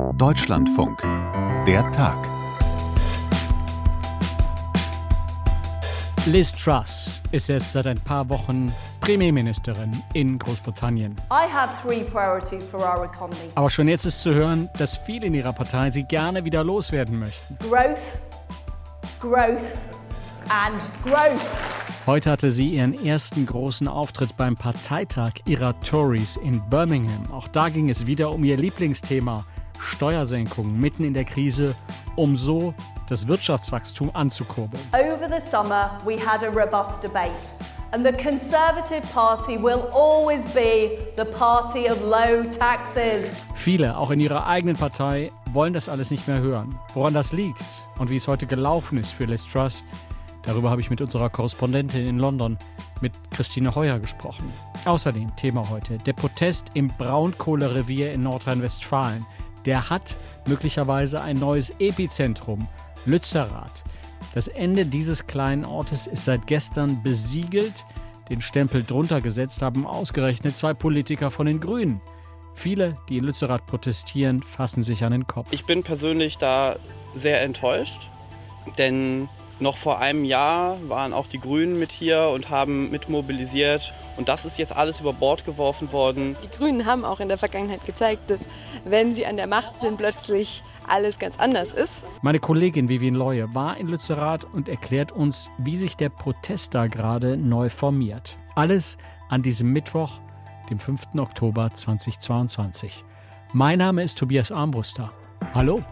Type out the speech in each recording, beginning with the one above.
Deutschlandfunk. Der Tag. Liz Truss ist erst seit ein paar Wochen Premierministerin in Großbritannien. I have three priorities for our economy. Aber schon jetzt ist zu hören, dass viele in ihrer Partei sie gerne wieder loswerden möchten. Growth, growth and growth. Heute hatte sie ihren ersten großen Auftritt beim Parteitag ihrer Tories in Birmingham. Auch da ging es wieder um ihr Lieblingsthema, Steuersenkungen mitten in der Krise, um so das Wirtschaftswachstum anzukurbeln. Over the summer we had a robust debate and the Conservative Party will always be the party of low taxes. Viele, auch in ihrer eigenen Partei, wollen das alles nicht mehr hören. Woran das liegt und wie es heute gelaufen ist für Liz Truss, darüber habe ich mit unserer Korrespondentin in London, mit Christine Heuer, gesprochen. Außerdem Thema heute, der Protest im Braunkohlerevier in Nordrhein-Westfalen. Der hat möglicherweise ein neues Epizentrum, Lützerath. Das Ende dieses kleinen Ortes ist seit gestern besiegelt. Den Stempel drunter gesetzt haben ausgerechnet 2 Politiker von den Grünen. Viele, die in Lützerath protestieren, fassen sich an den Kopf. Ich bin persönlich da sehr enttäuscht, denn noch vor einem Jahr waren auch die Grünen mit hier und haben mitmobilisiert. Und das ist jetzt alles über Bord geworfen worden. Die Grünen haben auch in der Vergangenheit gezeigt, dass, wenn sie an der Macht sind, plötzlich alles ganz anders ist. Meine Kollegin Vivien Leue war in Lützerath und erklärt uns, wie sich der Protest da gerade neu formiert. Alles an diesem Mittwoch, dem 5. Oktober 2022. Mein Name ist Tobias Armbruster. Hallo.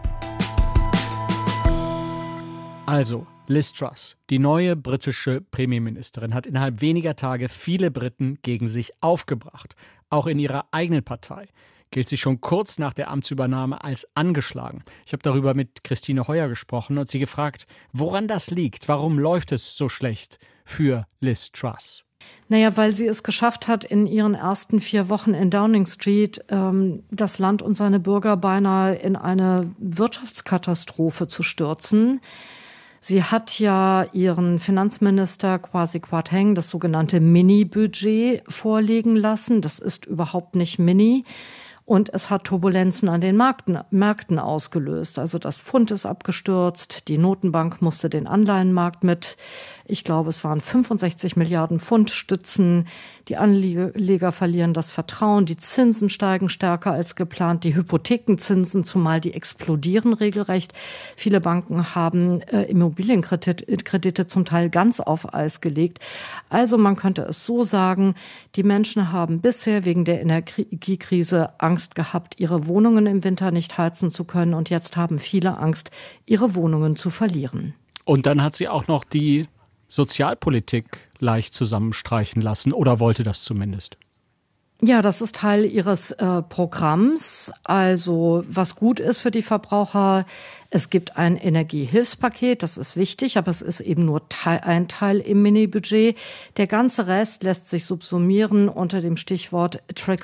Also, Liz Truss, die neue britische Premierministerin, hat innerhalb weniger Tage viele Briten gegen sich aufgebracht. Auch in ihrer eigenen Partei gilt sie schon kurz nach der Amtsübernahme als angeschlagen. Ich habe darüber mit Christine Heuer gesprochen und sie gefragt, woran das liegt. Warum läuft es so schlecht für Liz Truss? Naja, weil sie es geschafft hat, in ihren ersten 4 Wochen in Downing Street das Land und seine Bürger beinahe in eine Wirtschaftskatastrophe zu stürzen. Sie hat ja ihren Finanzminister Kwasi Kwarteng das sogenannte Mini-Budget vorlegen lassen. Das ist überhaupt nicht Mini. Und es hat Turbulenzen an den Märkten ausgelöst. Also das Pfund ist abgestürzt, die Notenbank musste den Anleihenmarkt mit, ich glaube, es waren 65 Milliarden Pfund stützen. Die Anleger verlieren das Vertrauen, die Zinsen steigen stärker als geplant, die Hypothekenzinsen, zumal die explodieren regelrecht. Viele Banken haben Immobilienkredite zum Teil ganz auf Eis gelegt. Also man könnte es so sagen, die Menschen haben bisher wegen der Energiekrise Angst gehabt, ihre Wohnungen im Winter nicht heizen zu können. Und jetzt haben viele Angst, ihre Wohnungen zu verlieren. Und dann hat sie auch noch die Sozialpolitik leicht zusammenstreichen lassen oder wollte das zumindest. Ja, das ist Teil ihres Programms. Also was gut ist für die Verbraucher, es gibt ein Energiehilfspaket, das ist wichtig, aber es ist eben nur ein Teil im Mini-Budget. Der ganze Rest lässt sich subsumieren unter dem Stichwort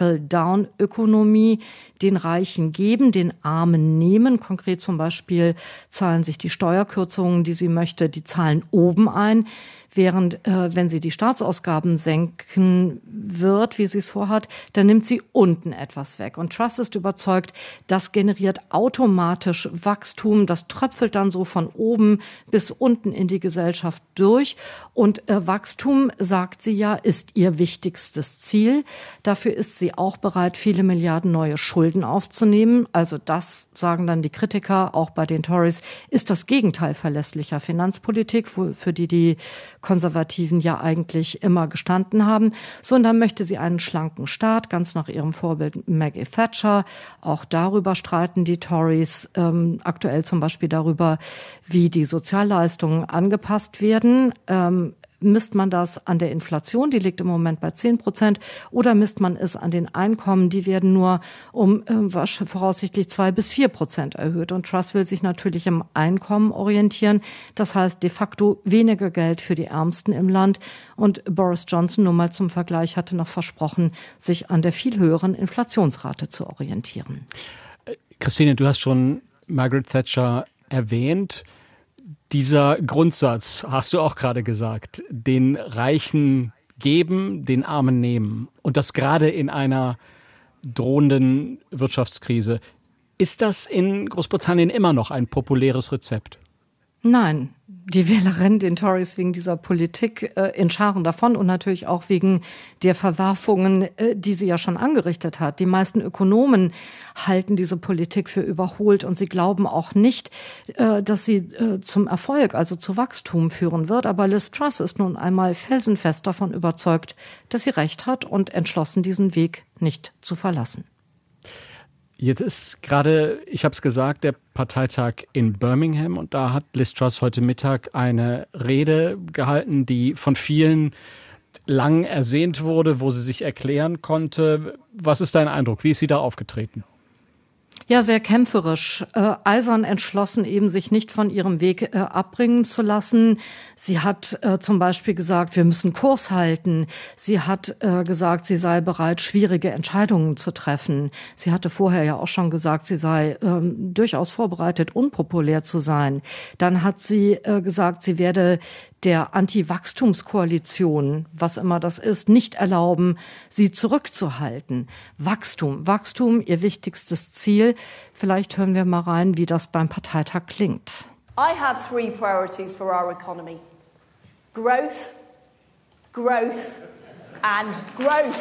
Trickle-Down-Ökonomie. Den Reichen geben, den Armen nehmen. Konkret zum Beispiel zahlen sich die Steuerkürzungen, die sie möchte, die zahlen oben ein. Während, wenn sie die Staatsausgaben senken wird, wie sie es vorhat, dann nimmt sie unten etwas weg. Und Truss ist überzeugt, das generiert automatisch Wachstum. Das tröpfelt dann so von oben bis unten in die Gesellschaft durch. Und Wachstum, sagt sie ja, ist ihr wichtigstes Ziel. Dafür ist sie auch bereit, viele Milliarden neue Schulden aufzunehmen. Also das, sagen dann die Kritiker, auch bei den Tories, ist das Gegenteil verlässlicher Finanzpolitik, für die Konservativen ja eigentlich immer gestanden haben. So, und dann möchte sie einen schlanken Staat, ganz nach ihrem Vorbild Maggie Thatcher. Auch darüber streiten die Tories, aktuell zum Beispiel darüber, wie die Sozialleistungen angepasst werden. Misst man das an der Inflation, die liegt im Moment bei 10%, oder misst man es an den Einkommen, die werden nur um voraussichtlich 2-4% erhöht. Und Truss will sich natürlich im Einkommen orientieren. Das heißt de facto weniger Geld für die Ärmsten im Land. Und Boris Johnson, nur mal zum Vergleich, hatte noch versprochen, sich an der viel höheren Inflationsrate zu orientieren. Christine, du hast schon Margaret Thatcher erwähnt. Dieser Grundsatz, hast du auch gerade gesagt, den Reichen geben, den Armen nehmen. Und das gerade in einer drohenden Wirtschaftskrise. Ist das in Großbritannien immer noch ein populäres Rezept? Nein, die Wähler rennen den Tories wegen dieser Politik in Scharen davon und natürlich auch wegen der Verwerfungen, die sie ja schon angerichtet hat. Die meisten Ökonomen halten diese Politik für überholt und sie glauben auch nicht, dass sie zum Erfolg, also zu Wachstum führen wird. Aber Liz Truss ist nun einmal felsenfest davon überzeugt, dass sie recht hat und entschlossen, diesen Weg nicht zu verlassen. Jetzt ist gerade, ich habe es gesagt, der Parteitag in Birmingham und da hat Liz Truss heute Mittag eine Rede gehalten, die von vielen lang ersehnt wurde, wo sie sich erklären konnte. Was ist dein Eindruck? Wie ist sie da aufgetreten? Ja, sehr kämpferisch, eisern entschlossen, eben sich nicht von ihrem Weg abbringen zu lassen. Sie hat zum Beispiel gesagt, wir müssen Kurs halten. Sie hat gesagt, sie sei bereit, schwierige Entscheidungen zu treffen. Sie hatte vorher ja auch schon gesagt, sie sei durchaus vorbereitet, unpopulär zu sein. Dann hat sie gesagt, sie werde der Anti-Wachstumskoalition, was immer das ist, nicht erlauben, sie zurückzuhalten. Wachstum, ihr wichtigstes Ziel. Vielleicht hören wir mal rein, wie das beim Parteitag klingt. I have 3 priorities for our economy. Growth, growth and growth.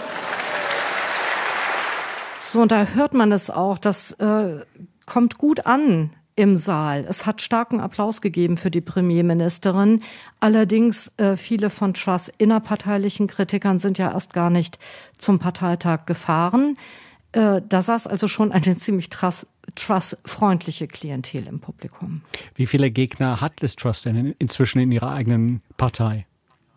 So, und da hört man es auch, das kommt gut an im Saal. Es hat starken Applaus gegeben für die Premierministerin. Allerdings viele von Truss' innerparteilichen Kritikern sind ja erst gar nicht zum Parteitag gefahren. Da saß also schon eine ziemlich Truss-freundliche Klientel im Publikum. Wie viele Gegner hat Liz Truss denn inzwischen in ihrer eigenen Partei?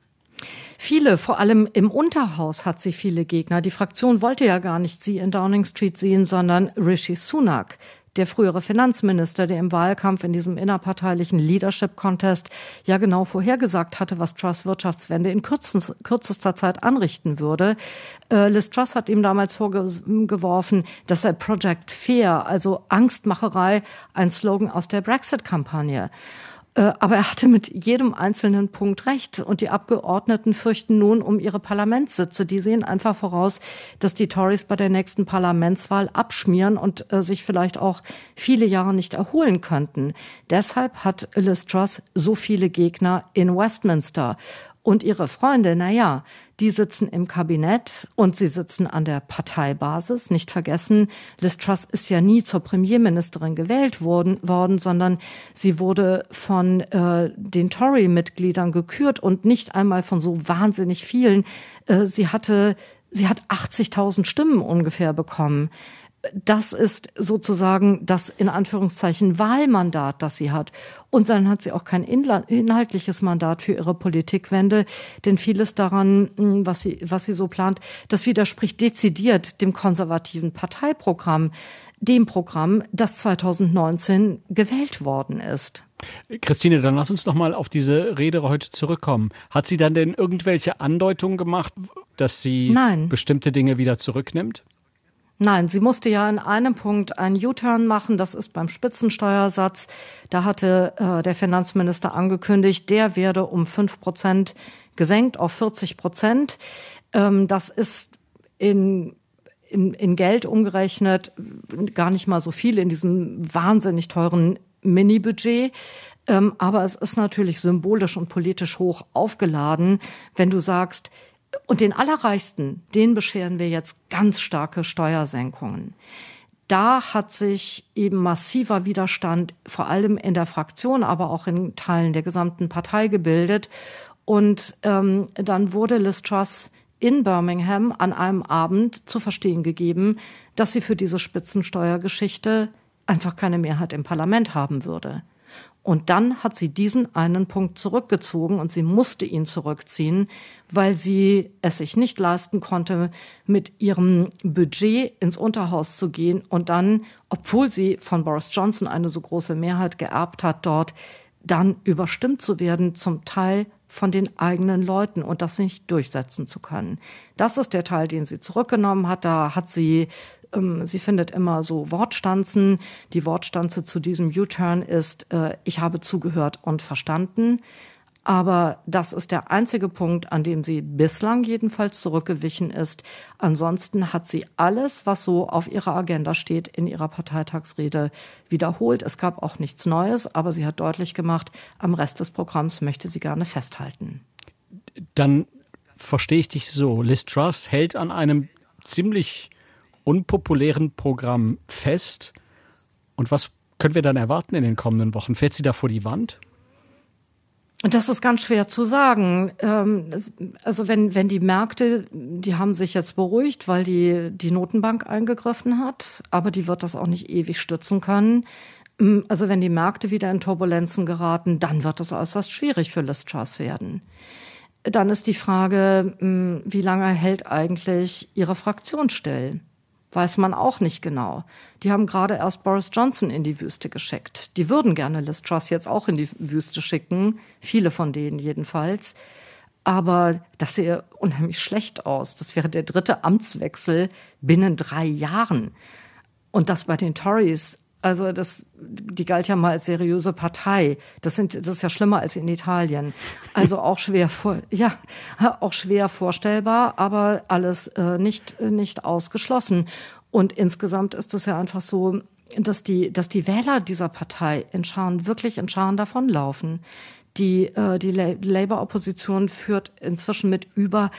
Viele, vor allem im Unterhaus hat sie viele Gegner. Die Fraktion wollte ja gar nicht sie in Downing Street sehen, sondern Rishi Sunak, der frühere Finanzminister, der im Wahlkampf in diesem innerparteilichen Leadership-Contest ja genau vorhergesagt hatte, was Truss' Wirtschaftswende in kürzester Zeit anrichten würde. Liz Truss hat ihm damals vorgeworfen, dass sei Project Fear, also Angstmacherei, ein Slogan aus der Brexit-Kampagne. Aber er hatte mit jedem einzelnen Punkt recht. Und die Abgeordneten fürchten nun um ihre Parlamentssitze. Die sehen einfach voraus, dass die Tories bei der nächsten Parlamentswahl abschmieren und sich vielleicht auch viele Jahre nicht erholen könnten. Deshalb hat Liz Truss so viele Gegner in Westminster. Und ihre Freunde, naja, die sitzen im Kabinett und sie sitzen an der Parteibasis. Nicht vergessen, Liz Truss ist ja nie zur Premierministerin gewählt worden, sondern sie wurde von den Tory-Mitgliedern gekürt und nicht einmal von so wahnsinnig vielen. Sie hat 80.000 Stimmen ungefähr bekommen. Das ist sozusagen das in Anführungszeichen Wahlmandat, das sie hat. Und dann hat sie auch kein inhaltliches Mandat für ihre Politikwende, denn vieles daran, was sie so plant, das widerspricht dezidiert dem konservativen Parteiprogramm, dem Programm, das 2019 gewählt worden ist. Christine, dann lass uns noch mal auf diese Rede heute zurückkommen. Hat sie dann denn irgendwelche Andeutungen gemacht, dass sie bestimmte Dinge wieder zurücknimmt? Nein, sie musste ja in einem Punkt einen U-Turn machen, das ist beim Spitzensteuersatz. Da hatte der Finanzminister angekündigt, der werde um 5% gesenkt auf 40%. Das ist in Geld umgerechnet gar nicht mal so viel in diesem wahnsinnig teuren Mini-Budget. Aber es ist natürlich symbolisch und politisch hoch aufgeladen, wenn du sagst, und den Allerreichsten, denen bescheren wir jetzt ganz starke Steuersenkungen. Da hat sich eben massiver Widerstand, vor allem in der Fraktion, aber auch in Teilen der gesamten Partei gebildet. Und dann wurde Liz Truss in Birmingham an einem Abend zu verstehen gegeben, dass sie für diese Spitzensteuergeschichte einfach keine Mehrheit im Parlament haben würde. Und dann hat sie diesen einen Punkt zurückgezogen und sie musste ihn zurückziehen, weil sie es sich nicht leisten konnte, mit ihrem Budget ins Unterhaus zu gehen und dann, obwohl sie von Boris Johnson eine so große Mehrheit geerbt hat, dort dann überstimmt zu werden, zum Teil von den eigenen Leuten und das nicht durchsetzen zu können. Das ist der Teil, den sie zurückgenommen hat. Da hat sie findet immer so Wortstanzen. Die Wortstanze zu diesem U-Turn ist, ich habe zugehört und verstanden. Aber das ist der einzige Punkt, an dem sie bislang jedenfalls zurückgewichen ist. Ansonsten hat sie alles, was so auf ihrer Agenda steht, in ihrer Parteitagsrede wiederholt. Es gab auch nichts Neues, aber sie hat deutlich gemacht, am Rest des Programms möchte sie gerne festhalten. Dann verstehe ich dich so. Liz Truss hält an einem ziemlich unpopulären Programm fest. Und was können wir dann erwarten in den kommenden Wochen? Fährt sie da vor die Wand? Das ist ganz schwer zu sagen. Also wenn die Märkte, die haben sich jetzt beruhigt, weil die Notenbank eingegriffen hat, aber die wird das auch nicht ewig stützen können. Also wenn die Märkte wieder in Turbulenzen geraten, dann wird es äußerst schwierig für Liz Truss werden. Dann ist die Frage, wie lange hält eigentlich ihre Fraktion still? Weiß man auch nicht genau. Die haben gerade erst Boris Johnson in die Wüste geschickt. Die würden gerne Liz Truss jetzt auch in die Wüste schicken. Viele von denen jedenfalls. Aber das sähe unheimlich schlecht aus. Das wäre der 3. Amtswechsel binnen 3 Jahren. Und das bei den Tories. Also die galt ja mal als seriöse Partei. Das ist ja schlimmer als in Italien. Also auch schwer vorstellbar, aber alles nicht ausgeschlossen. Und insgesamt ist es ja einfach so, dass die Wähler dieser Partei wirklich in Scharen davonlaufen. Die Labour-Opposition führt inzwischen mit über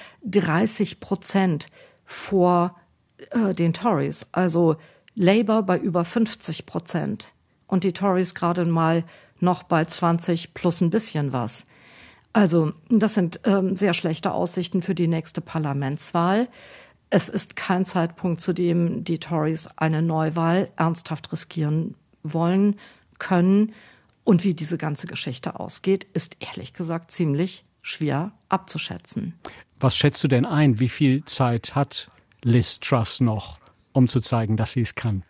30% vor den Tories. Also Labour bei über 50% und die Tories gerade mal noch bei 20 plus ein bisschen was. Also das sind sehr schlechte Aussichten für die nächste Parlamentswahl. Es ist kein Zeitpunkt, zu dem die Tories eine Neuwahl ernsthaft riskieren wollen, können. Und wie diese ganze Geschichte ausgeht, ist ehrlich gesagt ziemlich schwer abzuschätzen. Was schätzt du denn ein? Wie viel Zeit hat Liz Truss noch, um zu zeigen, dass sie es kann?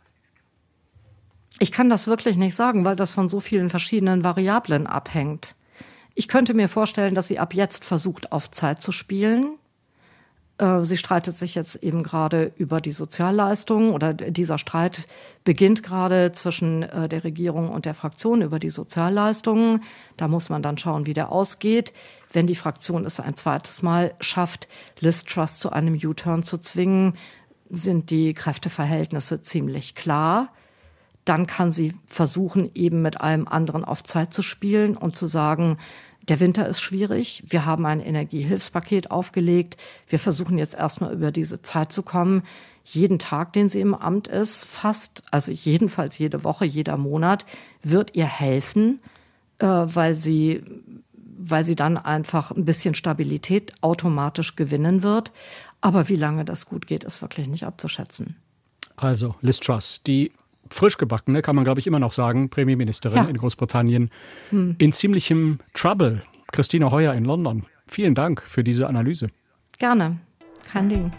Ich kann das wirklich nicht sagen, weil das von so vielen verschiedenen Variablen abhängt. Ich könnte mir vorstellen, dass sie ab jetzt versucht, auf Zeit zu spielen. Sie streitet sich jetzt eben gerade über die Sozialleistungen oder dieser Streit beginnt gerade zwischen der Regierung und der Fraktion über die Sozialleistungen. Da muss man dann schauen, wie der ausgeht. Wenn die Fraktion es ein zweites Mal schafft, Liz Truss zu einem U-Turn zu zwingen, sind die Kräfteverhältnisse ziemlich klar. Dann kann sie versuchen, eben mit allem anderen auf Zeit zu spielen und zu sagen, der Winter ist schwierig, wir haben ein Energiehilfspaket aufgelegt, wir versuchen jetzt erstmal über diese Zeit zu kommen. Jeden Tag, den sie im Amt ist, fast, also jedenfalls jede Woche, jeder Monat, wird ihr helfen, weil sie dann einfach ein bisschen Stabilität automatisch gewinnen wird. Aber wie lange das gut geht, ist wirklich nicht abzuschätzen. Also Liz Truss, die frisch gebackene, kann man glaube ich immer noch sagen, Premierministerin in Großbritannien, in ziemlichem Trouble. Christine Heuer in London. Vielen Dank für diese Analyse. Gerne, kein Ding.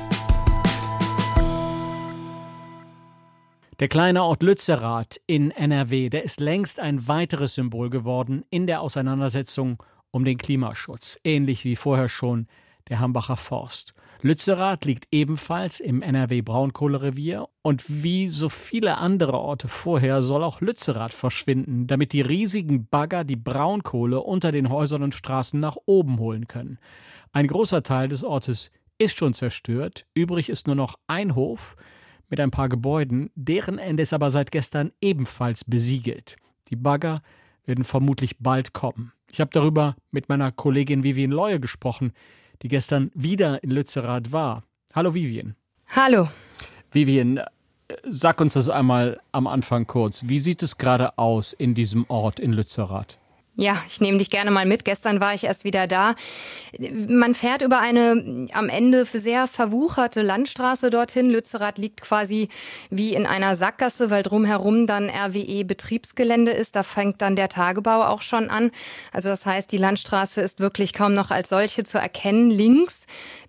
Der kleine Ort Lützerath in NRW, der ist längst ein weiteres Symbol geworden in der Auseinandersetzung um den Klimaschutz. Ähnlich wie vorher schon der Hambacher Forst. Lützerath liegt ebenfalls im NRW-Braunkohlerevier und wie so viele andere Orte vorher soll auch Lützerath verschwinden, damit die riesigen Bagger die Braunkohle unter den Häusern und Straßen nach oben holen können. Ein großer Teil des Ortes ist schon zerstört, übrig ist nur noch ein Hof mit ein paar Gebäuden, deren Ende ist aber seit gestern ebenfalls besiegelt. Die Bagger werden vermutlich bald kommen. Ich habe darüber mit meiner Kollegin Vivien Leue gesprochen, die gestern wieder in Lützerath war. Hallo Vivien. Hallo. Vivien, sag uns das einmal am Anfang kurz. Wie sieht es gerade aus in diesem Ort in Lützerath? Ja, ich nehme dich gerne mal mit. Gestern war ich erst wieder da. Man fährt über eine am Ende sehr verwucherte Landstraße dorthin. Lützerath liegt quasi wie in einer Sackgasse, weil drumherum dann RWE-Betriebsgelände ist. Da fängt dann der Tagebau auch schon an. Also das heißt, die Landstraße ist wirklich kaum noch als solche zu erkennen. Links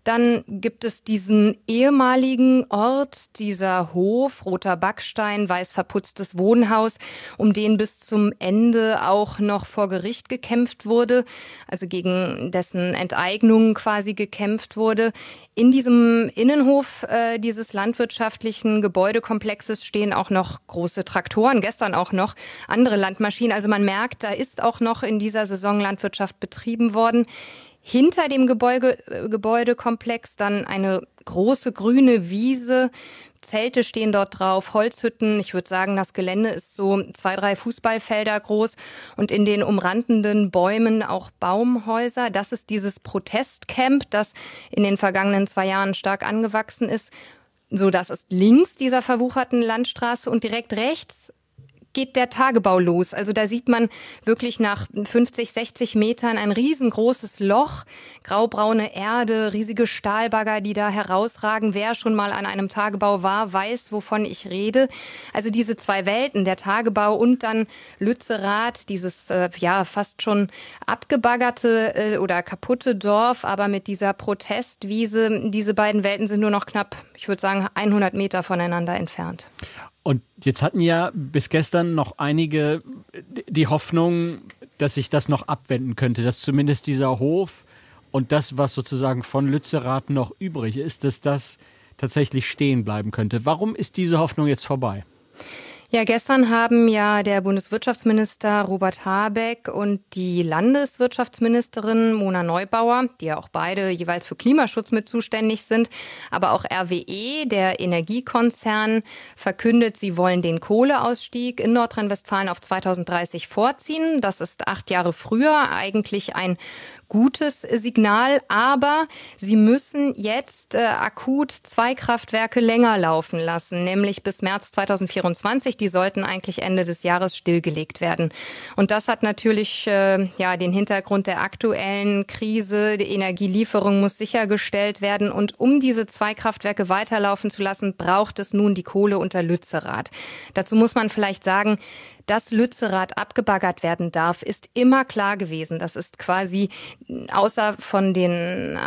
Dann gibt es diesen ehemaligen Ort, dieser Hof, roter Backstein, weiß verputztes Wohnhaus, um den bis zum Ende auch noch vor Gericht gekämpft wurde, also gegen dessen Enteignung quasi gekämpft wurde. In diesem Innenhof dieses landwirtschaftlichen Gebäudekomplexes stehen auch noch große Traktoren, gestern auch noch andere Landmaschinen. Also man merkt, da ist auch noch in dieser Saison Landwirtschaft betrieben worden. Hinter dem Gebäudekomplex dann eine große grüne Wiese. Zelte stehen dort drauf, Holzhütten. Ich würde sagen, das Gelände ist so 2, 3 Fußballfelder groß und in den umrandenden Bäumen auch Baumhäuser. Das ist dieses Protestcamp, das in den vergangenen 2 Jahren stark angewachsen ist. So, das ist links dieser verwucherten Landstraße und direkt rechts geht der Tagebau los. Also da sieht man wirklich nach 50, 60 Metern ein riesengroßes Loch, graubraune Erde, riesige Stahlbagger, die da herausragen. Wer schon mal an einem Tagebau war, weiß, wovon ich rede. Also diese 2 Welten, der Tagebau und dann Lützerath, dieses fast schon abgebaggerte oder kaputte Dorf, aber mit dieser Protestwiese. Diese beiden Welten sind nur noch knapp, ich würde sagen, 100 Meter voneinander entfernt. Und jetzt hatten ja bis gestern noch einige die Hoffnung, dass sich das noch abwenden könnte, dass zumindest dieser Hof und das, was sozusagen von Lützerath noch übrig ist, dass das tatsächlich stehen bleiben könnte. Warum ist diese Hoffnung jetzt vorbei? Ja, gestern haben ja der Bundeswirtschaftsminister Robert Habeck und die Landeswirtschaftsministerin Mona Neubauer, die ja auch beide jeweils für Klimaschutz mit zuständig sind, aber auch RWE, der Energiekonzern, verkündet, sie wollen den Kohleausstieg in Nordrhein-Westfalen auf 2030 vorziehen. Das ist 8 Jahre früher, eigentlich ein gutes Signal, aber sie müssen jetzt akut 2 Kraftwerke länger laufen lassen, nämlich bis März 2024. Die sollten eigentlich Ende des Jahres stillgelegt werden. Und das hat natürlich den Hintergrund der aktuellen Krise. Die Energielieferung muss sichergestellt werden. Und um diese 2 Kraftwerke weiterlaufen zu lassen, braucht es nun die Kohle unter Lützerath. Dazu muss man vielleicht sagen, dass Lützerath abgebaggert werden darf, ist immer klar gewesen. Das ist quasi außer von den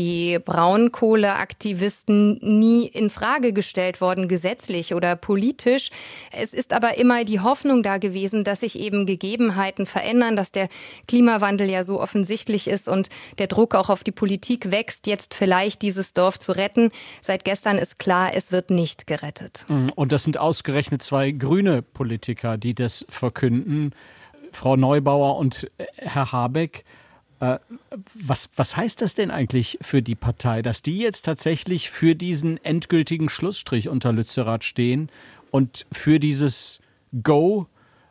Anti-Braunkohle-Aktivisten nie in Frage gestellt worden, gesetzlich oder politisch. Es ist aber immer die Hoffnung da gewesen, dass sich eben Gegebenheiten verändern, dass der Klimawandel ja so offensichtlich ist und der Druck auch auf die Politik wächst, jetzt vielleicht dieses Dorf zu retten. Seit gestern ist klar, es wird nicht gerettet. Und das sind ausgerechnet 2 grüne Politiker, die das verkünden, Frau Neubauer und Herr Habeck. Was heißt das denn eigentlich für die Partei, dass die jetzt tatsächlich für diesen endgültigen Schlussstrich unter Lützerath stehen und für dieses Go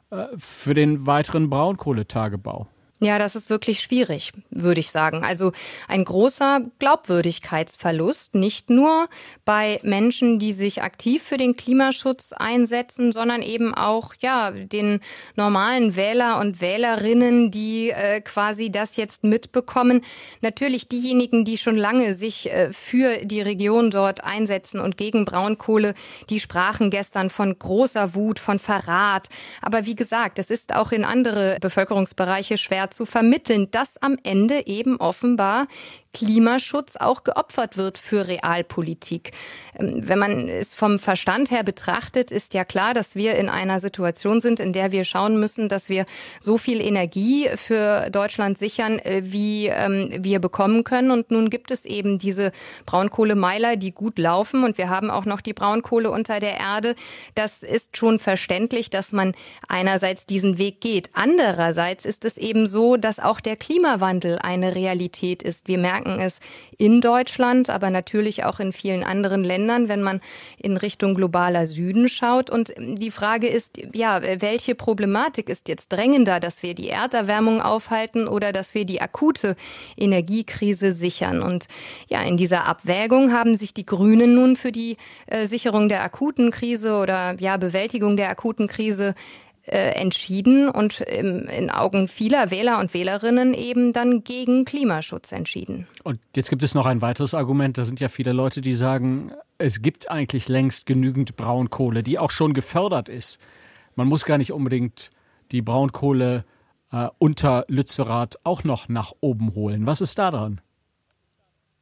für den weiteren Braunkohletagebau? Ja, das ist wirklich schwierig, würde ich sagen. Also ein großer Glaubwürdigkeitsverlust, nicht nur bei Menschen, die sich aktiv für den Klimaschutz einsetzen, sondern eben auch den normalen Wähler und Wählerinnen, die quasi das jetzt mitbekommen. Natürlich diejenigen, die schon lange sich für die Region dort einsetzen und gegen Braunkohle, die sprachen gestern von großer Wut, von Verrat. Aber wie gesagt, es ist auch in andere Bevölkerungsbereiche schwer zu vermitteln, dass am Ende eben offenbar Klimaschutz auch geopfert wird für Realpolitik. Wenn man es vom Verstand her betrachtet, ist ja klar, dass wir in einer Situation sind, in der wir schauen müssen, dass wir so viel Energie für Deutschland sichern, wie wir bekommen können. Und nun gibt es eben diese Braunkohlemeiler, die gut laufen. Und wir haben auch noch die Braunkohle unter der Erde. Das ist schon verständlich, dass man einerseits diesen Weg geht. Andererseits ist es eben so, dass auch der Klimawandel eine Realität ist. Wir merken es in Deutschland, aber natürlich auch in vielen anderen Ländern, wenn man in Richtung globaler Süden schaut. Und die Frage ist, welche Problematik ist jetzt drängender, dass wir die Erderwärmung aufhalten oder dass wir die akute Energiekrise sichern? Und in dieser Abwägung haben sich die Grünen nun für die Sicherung der akuten Krise oder Bewältigung der akuten Krise entschieden und in Augen vieler Wähler und Wählerinnen eben dann gegen Klimaschutz entschieden. Und jetzt gibt es noch ein weiteres Argument. Da sind ja viele Leute, die sagen, es gibt eigentlich längst genügend Braunkohle, die auch schon gefördert ist. Man muss gar nicht unbedingt die Braunkohle unter Lützerath auch noch nach oben holen. Was ist da dran?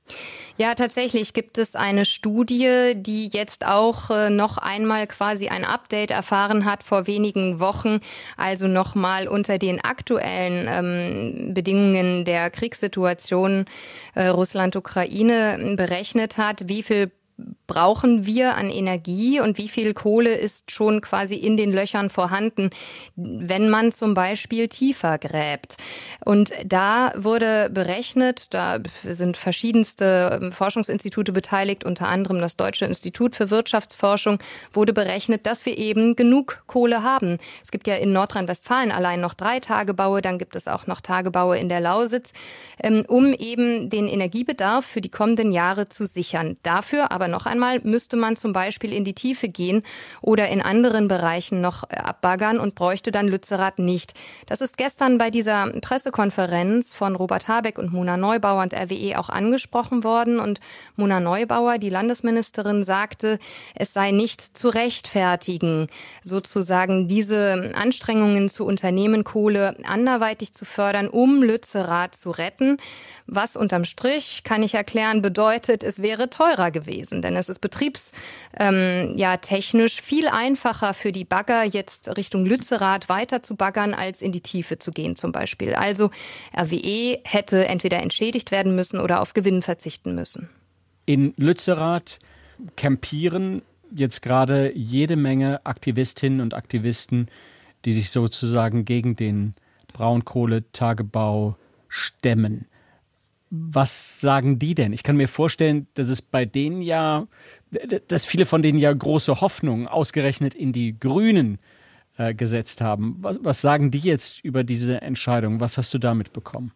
Ja, tatsächlich gibt es eine Studie, die jetzt auch noch einmal quasi ein Update erfahren hat vor wenigen Wochen, also nochmal unter den aktuellen Bedingungen der Kriegssituation Russland-Ukraine berechnet hat, wie viel brauchen wir an Energie und wie viel Kohle ist schon quasi in den Löchern vorhanden, wenn man zum Beispiel tiefer gräbt. Und da wurde berechnet, da sind verschiedenste Forschungsinstitute beteiligt, unter anderem das Deutsche Institut für Wirtschaftsforschung, wurde berechnet, dass wir eben genug Kohle haben. Es gibt ja in Nordrhein-Westfalen allein noch 3 Tagebaue, dann gibt es auch noch Tagebaue in der Lausitz, um eben den Energiebedarf für die kommenden Jahre zu sichern. Dafür aber noch einmal müsste man zum Beispiel in die Tiefe gehen oder in anderen Bereichen noch abbaggern und bräuchte dann Lützerath nicht. Das ist gestern bei dieser Pressekonferenz von Robert Habeck und Mona Neubauer und RWE auch angesprochen worden. Und Mona Neubauer, die Landesministerin, sagte, es sei nicht zu rechtfertigen, sozusagen diese Anstrengungen zu unternehmen, Kohle anderweitig zu fördern, um Lützerath zu retten. Was unterm Strich, kann ich erklären, bedeutet, es wäre teurer gewesen. Denn es ist technisch viel einfacher für die Bagger, jetzt Richtung Lützerath weiter zu baggern, als in die Tiefe zu gehen zum Beispiel. Also RWE hätte entweder entschädigt werden müssen oder auf Gewinn verzichten müssen. In Lützerath campieren jetzt gerade jede Menge Aktivistinnen und Aktivisten, die sich sozusagen gegen den Braunkohletagebau stemmen. Was sagen die denn? Ich kann mir vorstellen, dass es bei denen dass viele von denen ja große Hoffnungen ausgerechnet in die Grünen gesetzt haben. Was sagen die jetzt über diese Entscheidung? Was hast du da mitbekommen?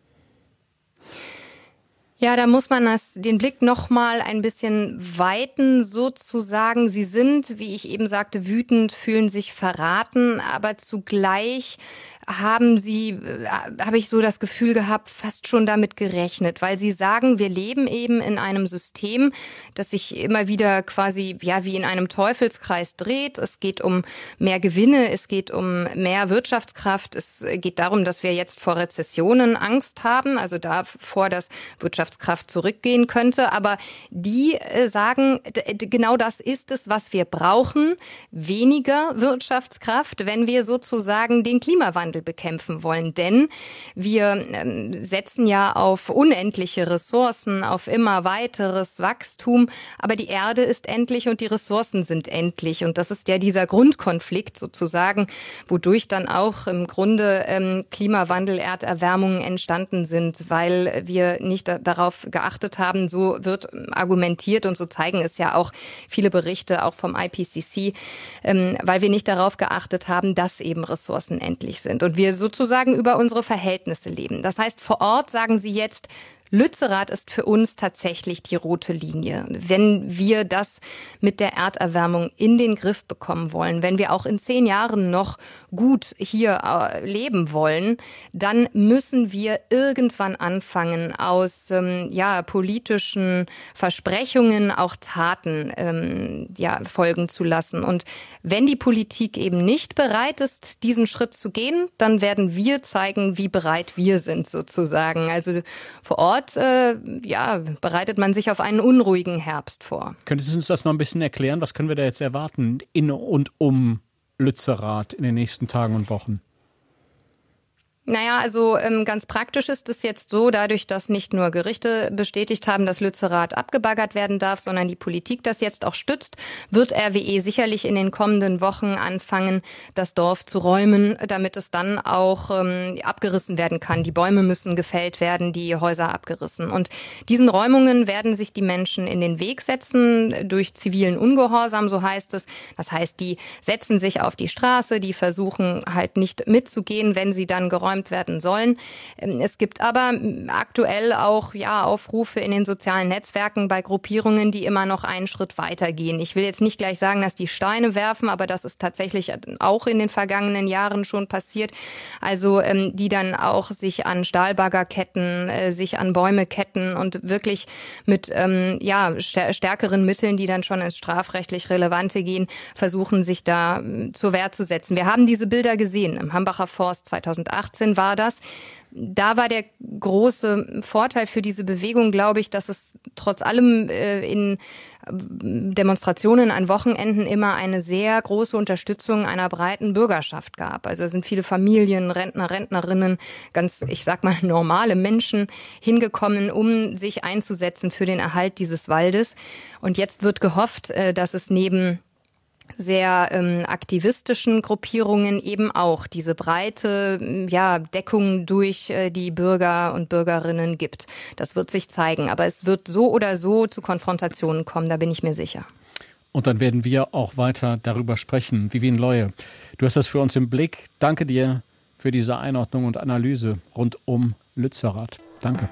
Ja, da muss man den Blick noch mal ein bisschen weiten, sozusagen. Sie sind, wie ich eben sagte, wütend, fühlen sich verraten, aber zugleich habe ich so das Gefühl gehabt, fast schon damit gerechnet, weil sie sagen, wir leben eben in einem System, das sich immer wieder quasi wie in einem Teufelskreis dreht. Es geht um mehr Gewinne, es geht um mehr Wirtschaftskraft, es geht darum, dass wir jetzt vor Rezessionen Angst haben, also davor, dass Wirtschaftskraft zurückgehen könnte. Aber die sagen, genau das ist es, was wir brauchen, weniger Wirtschaftskraft, wenn wir sozusagen den Klimawandel bekämpfen wollen. Denn wir setzen ja auf unendliche Ressourcen, auf immer weiteres Wachstum. Aber die Erde ist endlich und die Ressourcen sind endlich. Und das ist ja dieser Grundkonflikt sozusagen, wodurch dann auch im Grunde Klimawandel, Erderwärmungen entstanden sind, weil wir nicht darauf geachtet haben. So wird argumentiert und so zeigen es ja auch viele Berichte, auch vom IPCC, weil wir nicht darauf geachtet haben, dass eben Ressourcen endlich sind. Und wir sozusagen über unsere Verhältnisse leben. Das heißt, vor Ort sagen sie jetzt, Lützerath ist für uns tatsächlich die rote Linie. Wenn wir das mit der Erderwärmung in den Griff bekommen wollen, wenn wir auch in 10 Jahren noch gut hier leben wollen, dann müssen wir irgendwann anfangen, aus politischen Versprechungen auch Taten folgen zu lassen. Und wenn die Politik eben nicht bereit ist, diesen Schritt zu gehen, dann werden wir zeigen, wie bereit wir sind sozusagen. Also vor Ort bereitet man sich auf einen unruhigen Herbst vor. Könntest du uns das noch ein bisschen erklären? Was können wir da jetzt erwarten in und um Lützerath in den nächsten Tagen und Wochen? Naja, also ganz praktisch ist es jetzt so, dadurch, dass nicht nur Gerichte bestätigt haben, dass Lützerath abgebaggert werden darf, sondern die Politik das jetzt auch stützt, wird RWE sicherlich in den kommenden Wochen anfangen, das Dorf zu räumen, damit es dann auch abgerissen werden kann. Die Bäume müssen gefällt werden, die Häuser abgerissen. Und diesen Räumungen werden sich die Menschen in den Weg setzen durch zivilen Ungehorsam, so heißt es. Das heißt, die setzen sich auf die Straße, die versuchen halt nicht mitzugehen, wenn sie dann geräumt werden sollen. Es gibt aber aktuell auch Aufrufe in den sozialen Netzwerken bei Gruppierungen, die immer noch einen Schritt weiter gehen. Ich will jetzt nicht gleich sagen, dass die Steine werfen, aber das ist tatsächlich auch in den vergangenen Jahren schon passiert. Also die dann auch sich an Stahlbagger ketten, sich an Bäume ketten und wirklich mit stärkeren Mitteln, die dann schon ins strafrechtlich Relevante gehen, versuchen sich da zur Wehr zu setzen. Wir haben diese Bilder gesehen im Hambacher Forst 2018. 2018 war das. Da war der große Vorteil für diese Bewegung, glaube ich, dass es trotz allem in Demonstrationen an Wochenenden immer eine sehr große Unterstützung einer breiten Bürgerschaft gab. Also es sind viele Familien, Rentner, Rentnerinnen, ganz, ich sag mal, normale Menschen hingekommen, um sich einzusetzen für den Erhalt dieses Waldes. Und jetzt wird gehofft, dass es neben sehr aktivistischen Gruppierungen eben auch diese breite Deckung durch die Bürger und Bürgerinnen gibt. Das wird sich zeigen. Aber es wird so oder so zu Konfrontationen kommen, da bin ich mir sicher. Und dann werden wir auch weiter darüber sprechen. Vivien Leue, du hast das für uns im Blick. Danke dir für diese Einordnung und Analyse rund um Lützerath. Danke.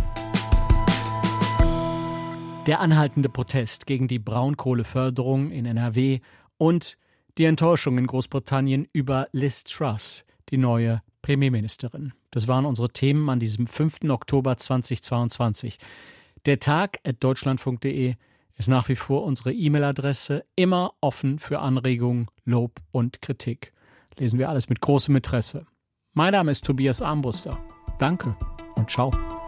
Der anhaltende Protest gegen die Braunkohleförderung in NRW und die Enttäuschung in Großbritannien über Liz Truss, die neue Premierministerin. Das waren unsere Themen an diesem 5. Oktober 2022. Der Tag@deutschlandfunk.de ist nach wie vor unsere E-Mail-Adresse, immer offen für Anregungen, Lob und Kritik. Lesen wir alles mit großem Interesse. Mein Name ist Tobias Armbruster. Danke und ciao.